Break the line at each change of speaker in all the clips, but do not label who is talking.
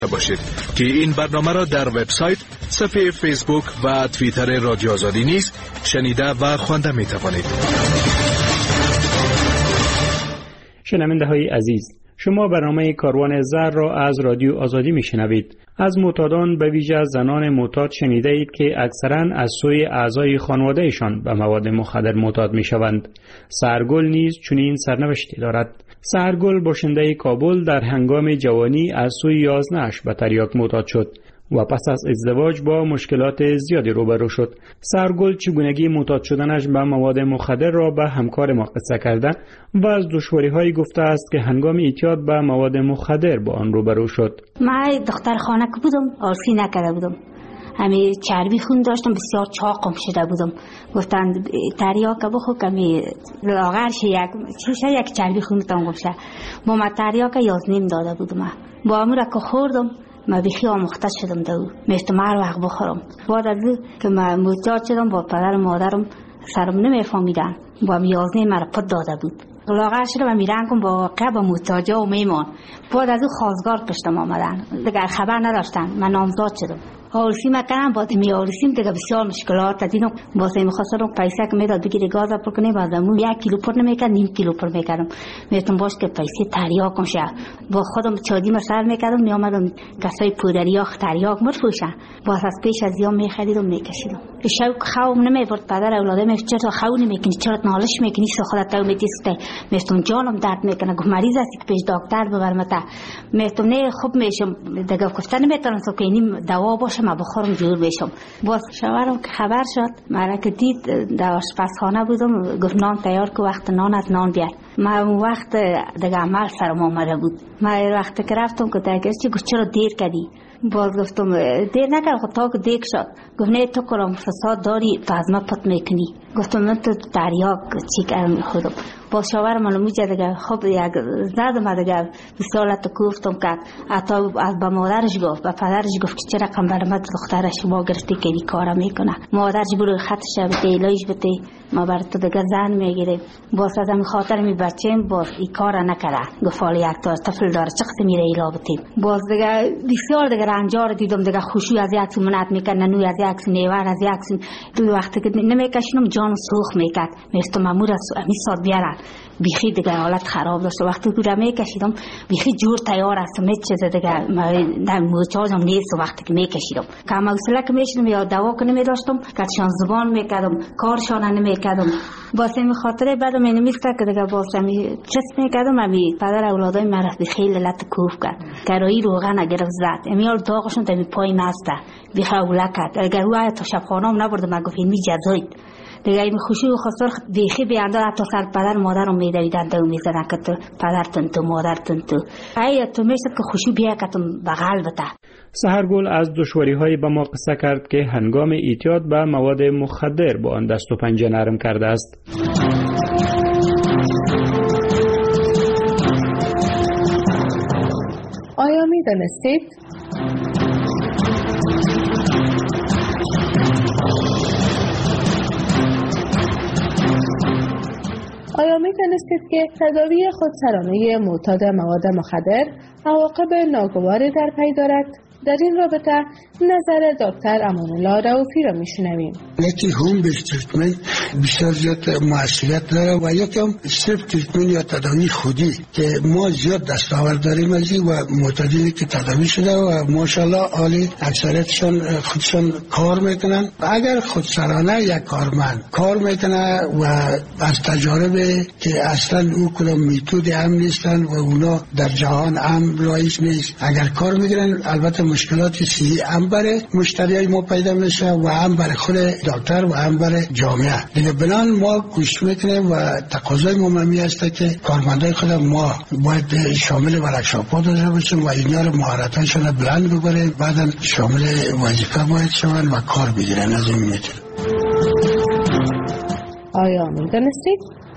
باشید که این برنامه را در وبسایت، صفحه فیسبوک و توییتر رادیو آزادی نیز شنیده و خوانده می توانید.
شنونده های عزیز، شما برنامه کاروان زر را از رادیو آزادی می شنوید. از معتادان به ویژه زنان معتاد شنیده اید که اکثرا از سوی اعضای خانوادهشان به مواد مخدر معتاد می شوند. سحرگل نیز چنین سرنوشتی دارد. سحرگل باشنده کابل در هنگام جوانی از سوی یازنه‌اش به تریاک معتاد شد و پس از ازدواج با مشکلات زیادی روبرو شد. سحرگل چگونگی معتاد شدنش به مواد مخدر را به همکار ما قصه کرده و از دشواری‌هایی گفته است که هنگام اعتیاد به مواد مخدر با آن روبرو شد.
من دختر خانه که بودم، آرسی نکرده بودم. همین چربی خون داشتم، بسیار چاقم شده بودم. گفتن تریاک بخور کمی لاغرش یک چربی خون تام گفته. با من تریاک 11 داده بودم. با امور که خوردم من بیخی آموخته شدم دو. میشتم هر وقت بخورم. بعد از که من معتاد شدم با پدر و مادرم سرم نمیفهمیدن. با 11 مرا پد داده بود. لاغر شدم و میرنگم با واقع با محتاجا و میمان. بعد از او خواستگار پشتم آمدن. دیگر خبر نداشتن. من نامزاد شدم. آرسی مکنم بعد میارسیم دیگه بسیار مشکلات دیدم. واسه می‌خواستم پیسه که میداد بگیری گاز پر کنی بعدم 1 کیلو پر نمیکرد، نیم کیلو پر میکردم. میتونم باش که پیسه تریاکم شه. با خودم چادی مسر میکردم، میآمدم کسای پودریا تریاک میفروشن. باز از پیش از یام میخریدم میکشیدم. شوق خوام نمیبرد پدر اولادم چرا خو نمیکنی، چرا نالش میکنی، سو خودت تو میتیسته. میتونم جانم درد میکنه، گفت مریض هستی پیش دکتر ببرم تا. میتونم نه خوب میشم دیگه گفتن نمیتونم تو که این دوا باشه ما بخورم جور بشم. باز شوهرم که خبر شد مرا که دید در آشپزخانه بودم، گفت نان تیار که وقت نان از نان بیار. من اون وقت دیگه عمل سرم آمده بود. من وقت که رفتم که دیگه گفت چرا دیر کردی؟ باز گفتم دیر نکردم، خود تا که دیر شد. گفت نه تو کرم فساد داری تو از ما پت میکنی. گفتم من تو تریاک چی کردم خودم. با شوهرم منو میگه دیگه خب یک زدم دیگه بسیارت گفتم که حتی از با مادرش گفت با پدرش گفت که چرا کمبر مد دخترش شما گرفتی که این کارا میکنه. مادرش برو خطش بده ایلاش بده ما بر تو دیگه زن میگیره. باز از همین خاطر می بچم باز این کارا نکرد. گفت حالا یک تا طفل داره چقدر میره ایلا بتیم. باز دیگه بسیار دیگه رنجار دیدم دیگه خوشی از یک منات میکنه، نو از یک نیوار از یک دو وقت که نمیکشینم جان سوخ میکرد. میستم امور از امی ساد بیارن بیخی دیگه حالت خراب داشت. وقتی که میکشیدم بیخی جور تیار است میچه دیگه در موچازم نیست. وقتی که میکشیدم کم حوصله که میشدم یا دوا که نمیداشتم کارشان زبان میکردم کارشان نمیکردم. واسه می خاطر بعدم اینو میسته که دیگه واسه می چست میکردم. امی پدر اولادای مرا خیلی لط کوف کرد کرایی روغن گرفت زد امیال داغشون تا می پای نسته بیخی اوله کرد. اگر او تا شبخانه‌ام نبرد من گفت می جزایید دیگه این خوشی و خسار بیخی بیانده حتی سر پدر مادرم میدویدن دو میزدن که تو پدرتون تو مادرتون تو ای تو میشد که خوشی بیا کتون بغل بته.
سحرگل از دشواری‌های با ما قصه کرد که هنگام اعتیاد به مواد مخدر با آن دست و پنجه نرم کرده است.
آیا می‌دانستید که تداوی خودسرانه معتاد مواد مخدر عواقب ناگواری در پی دارد؟ در این رابطه نظر دکتر امان‌الله رؤوفی را میشنویم.
یکی هوم بیس تریتمنت بسیار زیاد موثریت داره و یکی هم صرف تریتمنت یا تداوی خودی که ما زیاد دستاورد داریم از این و معتادینی که تداوی شده و ماشاءالله عالی اکثریتشان خودشان کار میکنن. اگر خودسرانه یک کارمند کار میکنه و از تجارب که اصلا او کدام میتود هم نیستن و اونا در جهان هم رایج نیست، اگر کار میگیرن البته مشکلات صحی هم برای مشتریای ما پیدا میشه و هم برای خود دکتر و هم برای جامعه. دیگه بنان ما گوش میکنیم و تقاضای ما همی هست که کارمندای خود ما باید شامل ورکشاپ‌ها داشته باشیم و اینا رو مهارتاشون رو بلند ببریم، بعدا شامل وظیفه باید شون و کار بگیرن. از این میتونه.
آیا میدونستید؟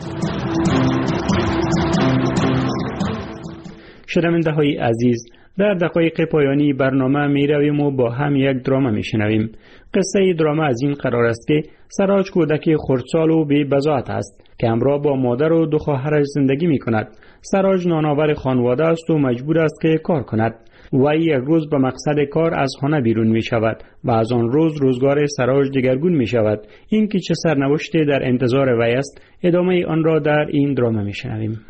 شنونده های عزیز، در دقایق پایانی برنامه می رویم و با هم یک دراما می شنویم. قصه دراما از این قرار است که سراج کودک خردسال و بی بضاعت است که همراه با مادر و دو خواهرش زندگی می کند. سراج نانآور خانواده است و مجبور است که کار کند. وی یک روز به مقصد کار از خانه بیرون می شود و از آن روز روزگار سراج دگرگون می شود. این که چه سرنوشتی در انتظار وی است، ادامه آن را در این دراما می شنویم.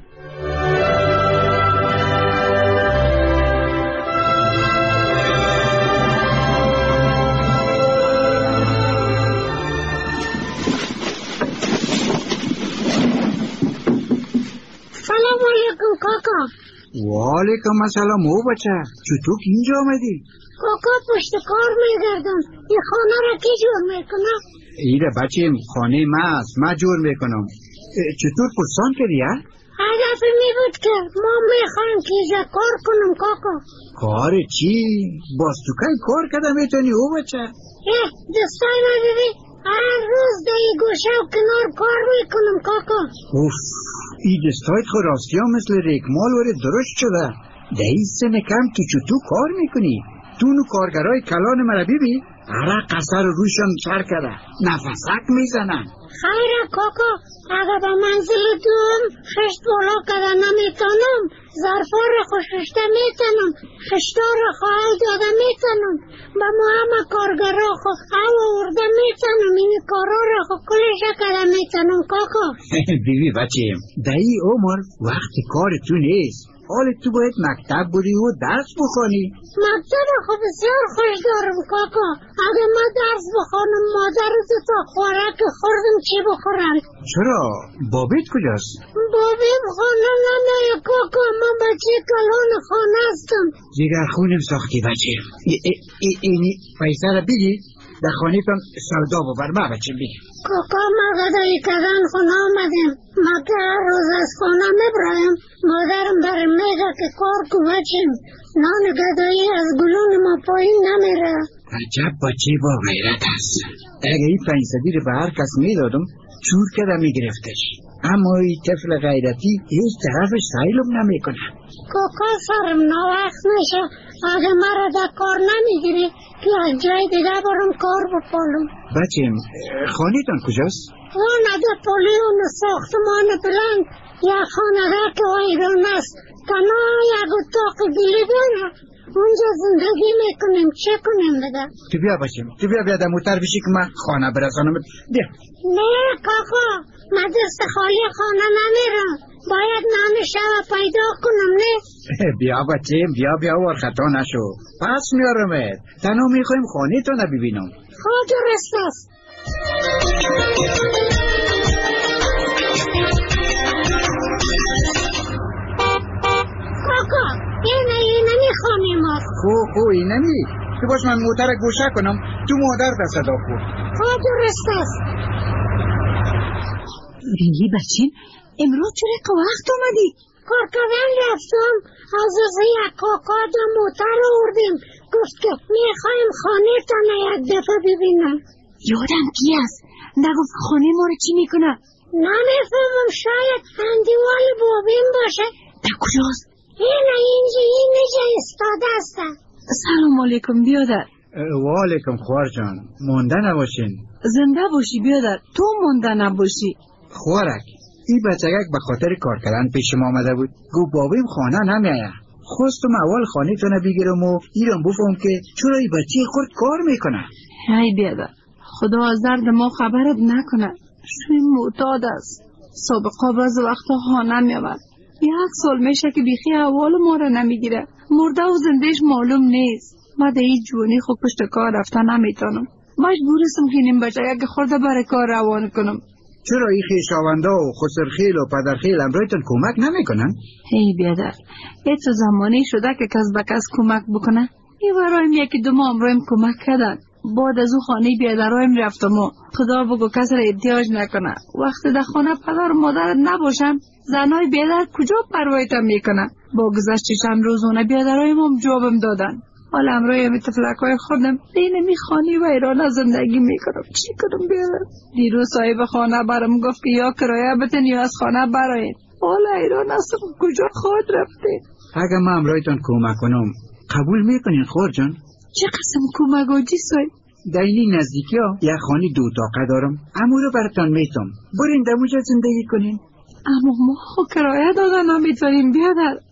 سلام علیکم کاکا.
و علیکم السلام. او بچه چطور اینجا آمدی؟
کاکا پشت کار میگردم. این خانه را کی جور میکنه؟
ایره بچه خانه ما است، ما جور میکنم. چطور پرسان کردی ها؟
هدف می بود که ما میخوایم که اینجا کار کنم کاکا.
کار چی؟ باز تو که کار کده میتونی او بچه؟
دستای ما ببین هر روز در این گوشه و کنار کار میکنم کاکا.
اوف، این دستایت خود راستی ها مثل ریکمال وره درشت شده. در این سن کم تو چطور کار میکنی؟ تو نو کارگرای کلان مرا بیبی عرق قصر روشان سر کرده نفسک میزنن.
خیره کاکا، اگه به منزل دوم خشت بالا کده نمیتونم، ظرفا را خوششته میتونم، خشتا را خواهی داده میتونم، به ما همه کارگرا خو او ارده میتونم، این کارا را خو کلشه کده میتونم کاکا.
بیبی بچیم در این عمر وقت کار تو نیست. حال تو باید مکتب بری و درس بخوانی.
مکتب خو بسیار خوش دارم کاکا. اگه ما درس بخوانم مادر تا خوراک خوردم چی بخورم؟
چرا؟ بابیت کجاست؟
بابیم خانه نمیه کاکا، من بچه کلان خانه هستم.
جگر خونم ساختی بچه. اینی پیسه را بگی در خانه تان سودا ببر. ما بچه بگی
کاکا ما غدای کدن خونه آمدیم. ما که هر روز از خانه میبرایم، مادرم برم میگه که کار کو بچیم. نان غدایی از گلون ما پایین نمیره.
عجب بچه با غیرت است. اگه این پنجصدی رو به هر کس میدادم چور کده میگرفتش، اما این طفل غیرتی هیچ طرفش سایلم نمیکنه.
کاکا سرم ناوقت میشه. اگه مرا در کار نمیگیری که از جای دیگه برم کار بپالم.
بچیم خانه تان کجاست؟
خانه در پولیون ساختمان بلند یا خانه ها که ویران است. تنها یک اتاق گلی داره، اونجا زندگی میکنیم. چه کنیم بده؟
تو بیا بچیم، تو بیا در موتر بشی که من خانه برسانم. بیا.
نه کاکا، من دست خالی خانه نمیرم، باید نان شب پیدا کنم. نه
بیا بچیم بیا ور خطا نشو، پس میارمت. تنها میخوایم خانه تو نبینم.
خواه درست است. کاکا اینمی خانه ما.
خو اینمی؟ تو باش من موتر گوشه کنم، تو مادر در صدا خود.
خواه درست است.
بینی بچین امروز چرا که وقت اومدی؟
کار کردن رفتم، از یک کاکا در موتر آوردیم، گفت که میخوایم خانه تانه یک دفعه ببینم.
یادم کی است؟ نگفت خانه ما رو چی میکنه؟
نمیفهمم، شاید اندیوال بابیم باشه.
در کجاست؟
اینجا استاده است.
سلام علیکم بیادر.
و علیکم خوار جان، مونده نباشین.
زنده باشی بیادر، تو مونده نباشی.
خوارک این بچگک به خاطر کار کردن پیش ما آمده بود، گو بابیم خانه نمیایه. خواستم اول خانه تو نبیگیرم و ایران بفهم که چرا این بچه خود کار میکنه.
هی بیادر، خدا از درد ما خبرت نکنه. شوی معتاد است، سابقا باز وقتا خانه میامد. 1 سال میشه که بیخی احوال ما را نمیگیره. مرده و زندهش معلوم نیست. ما در این جوانی خود پشت کار رفته نمیتونم. مجبورستم که نیم بچه که خورده برای کار روان کنم.
چرا این خویشاوندا و خسرخیل و پدرخیل امرایتان کمک نمیکنن؟
هی بیادر، تو زمانی شده که کس به کس کمک بکنه. این برایم یکی دو ماه امرایم کمک کردن. بعد از او خانه بیادرایم رفتم و خدا بگو کس را احتیاج نکنه. وقتی در خانه پدر و مادرت نباشن، زنای بیادر کجا پروایتم میکنه؟ با گذشت چند روزونه بیادرایم هم جوابم دادن. حالا امرایم تفلکای خودم دینمی خانه و ایران زندگی میکنم. چی کنم بیادر؟ دیروز صاحب خانه برام گفت که یا کرایه بتن یا از خانه براین. حالا ایران هستم کجا خود رفته؟
اگه من امرایتان کمک کنم قبول میکنین خور جان؟
چه قسم کمک آجی صاحب؟
در این نزدیکی ها یک خانه 2 اتاقه دارم، امو رو براتان میتم، برین دموجا زندگی کنین.
اما ما کرایه دادن نمیتونیم بیادر.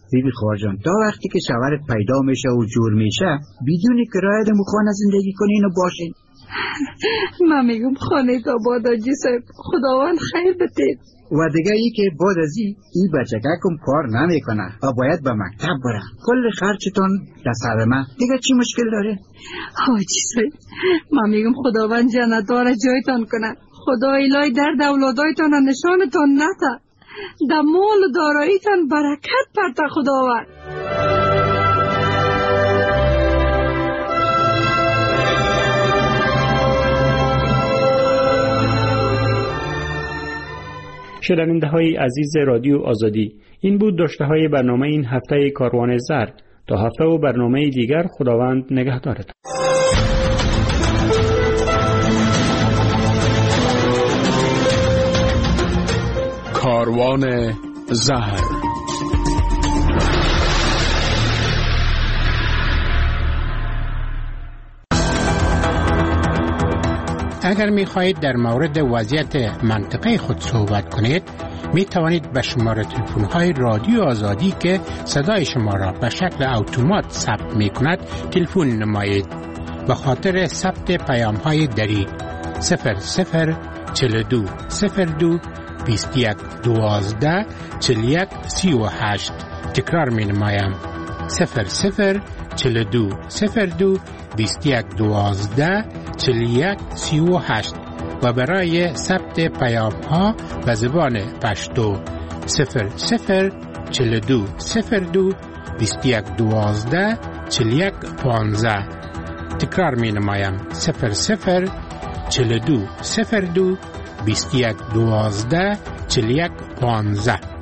بیبی خواجان تا وقتی که شوهرت پیدا میشه و جور میشه بدون کرایه در خانه زندگی کنین و باشین.
من میگم خانه تا باد آجی صاحب، خداوند خیر بده.
و دیگه ای که بعد از این بچگکم کار نمیکنه و باید به مکتب بره، کل خرچتون در سر من، دیگه چی مشکل داره؟
آجی صاحب من میگم خداوند جنت‌ها جایتان کنه، خدا الهی درد اولادایتان نشانتان نده، در مال و داراییتان برکت پرته خداوند.
شنونده های عزیز رادیو آزادی، این بود داشته های برنامه این هفته کاروان زر. تا هفته و برنامه دیگر خداوند نگهدارت.
کاروان زر.
اگر می خواهید در مورد وضعیت منطقه خود صحبت کنید، می توانید به شماره تلفن های رادیو آزادی که صدای شما را به شکل اتومات ثبت می کند تلفن نمایید. به خاطر ثبت پیام های دری 0042 02 21 12 41 38. تکرار می نمایم 0042 02 21 12 41 38 و برای ثبت پیام ها به زبان پشتو 0042 02 21 12 41 15. تکرار می نمایم 0042 02 21 12 41 15.